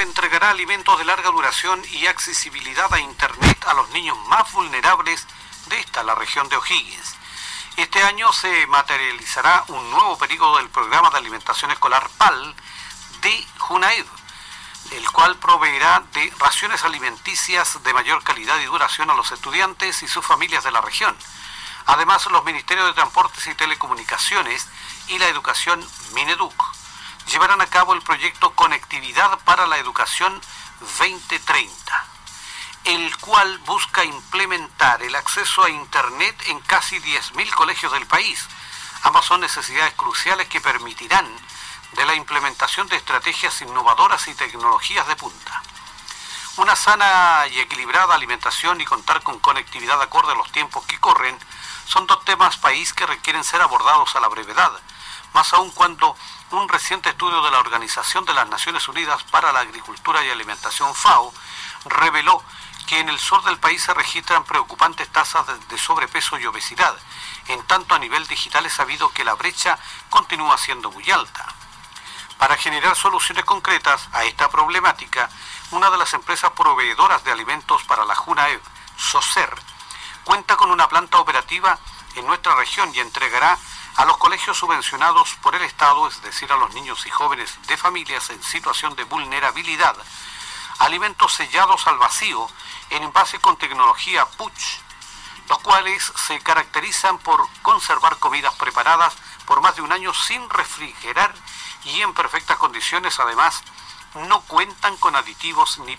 entregará alimentos de larga duración y accesibilidad a Internet a los niños más vulnerables de la región de O'Higgins. Este año se materializará un nuevo periodo del programa de alimentación escolar PAL de Junaed, el cual proveerá de raciones alimenticias de mayor calidad y duración a los estudiantes y sus familias de la región. Además, los Ministerios de Transportes y Telecomunicaciones y la Educación Mineduc llevarán a cabo el proyecto Conectividad para la Educación 2030, el cual busca implementar el acceso a Internet en casi 10.000 colegios del país. Ambas son necesidades cruciales que permitirán de la implementación de estrategias innovadoras y tecnologías de punta. Una sana y equilibrada alimentación y contar con conectividad acorde a los tiempos que corren son dos temas país que requieren ser abordados a la brevedad, más aún cuando un reciente estudio de la Organización de las Naciones Unidas para la Agricultura y Alimentación, FAO, reveló que en el sur del país se registran preocupantes tasas de sobrepeso y obesidad. En tanto, a nivel digital es sabido que la brecha continúa siendo muy alta. Para generar soluciones concretas a esta problemática, una de las empresas proveedoras de alimentos para la Junaed, SOCER, cuenta con una planta operativa en nuestra región y entregará a los colegios subvencionados por el Estado, es decir, a los niños y jóvenes de familias en situación de vulnerabilidad, alimentos sellados al vacío en envase con tecnología Puch, los cuales se caracterizan por conservar comidas preparadas por más de un año sin refrigerar y en perfectas condiciones. Además, no cuentan con aditivos ni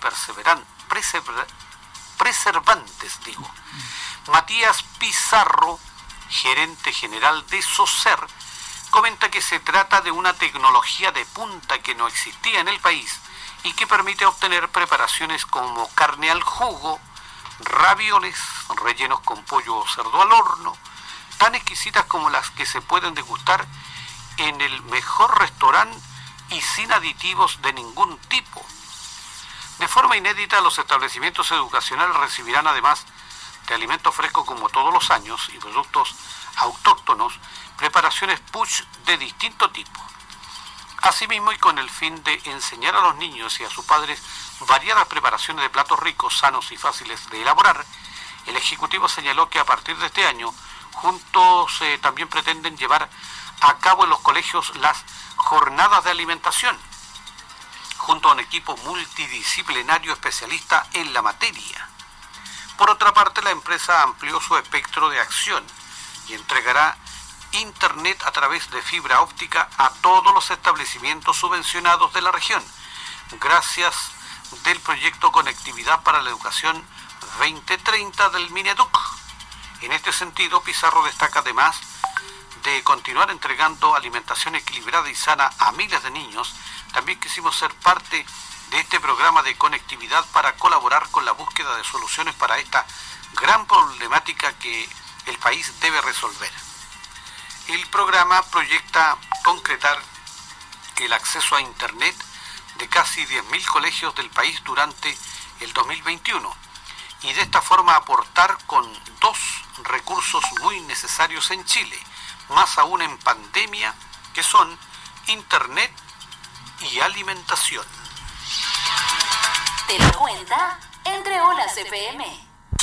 preservantes. Matías Pizarro, gerente general de SOCER, comenta que se trata de una tecnología de punta que no existía en el país y que permite obtener preparaciones como carne al jugo, ravioles rellenos con pollo o cerdo al horno, tan exquisitas como las que se pueden degustar en el mejor restaurante y sin aditivos de ningún tipo. De forma inédita, los establecimientos educacionales recibirán, además de alimentos frescos como todos los años y productos autóctonos, preparaciones Puch de distinto tipo. Asimismo, y con el fin de enseñar a los niños y a sus padres variadas preparaciones de platos ricos, sanos y fáciles de elaborar, el Ejecutivo señaló que a partir de este año, juntos también pretenden llevar a cabo en los colegios las jornadas de alimentación, junto a un equipo multidisciplinario especialista en la materia. Por otra parte, la empresa amplió su espectro de acción y entregará Internet a través de fibra óptica a todos los establecimientos subvencionados de la región, gracias del proyecto Conectividad para la Educación 2030 del Mineduc. En este sentido, Pizarro destaca, además de continuar entregando alimentación equilibrada y sana a miles de niños, también quisimos ser parte de este programa de conectividad para colaborar con la búsqueda de soluciones para esta gran problemática que el país debe resolver. El programa proyecta concretar el acceso a Internet de casi 10.000 colegios del país durante el 2021 y de esta forma aportar con dos recursos muy necesarios en Chile, más aún en pandemia, que son Internet y alimentación. Te lo cuenta Entre Olas FM.